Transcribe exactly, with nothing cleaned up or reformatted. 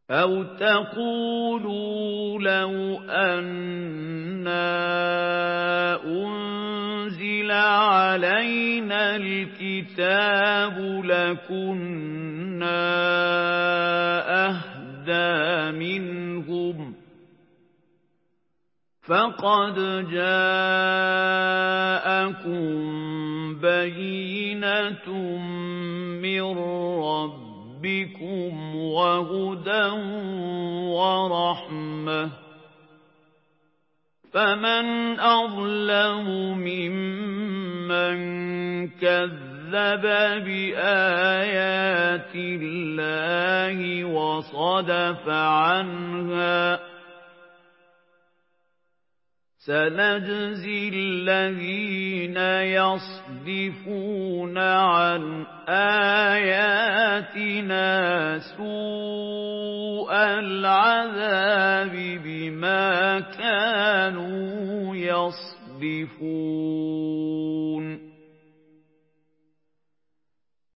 أَوْ تَقُولُوا لَوْ أَنَّا أُنزِلَ عَلَيْنَا الْكِتَابُ لَكُنَّا أَهْدَىٰ مِنْهُمْ ۚ فَقَدْ جَاءَكُم بَيِّنَةٌ مِّن رَّبِّكُمْ وَهُدًى وَرَحْمَةٌ ۚ فَمَنْ أَظْلَمُ مِمَّن كَذَّبَ بِآيَاتِ اللَّهِ وَصَدَفَ عَنْهَا ۗ سَنَجْزِي الَّذِينَ يَصْدِفُونَ عَنْ آيَاتِنَا سُوءَ الْعَذَابِ بِمَا كَانُوا يَصْدِفُونَ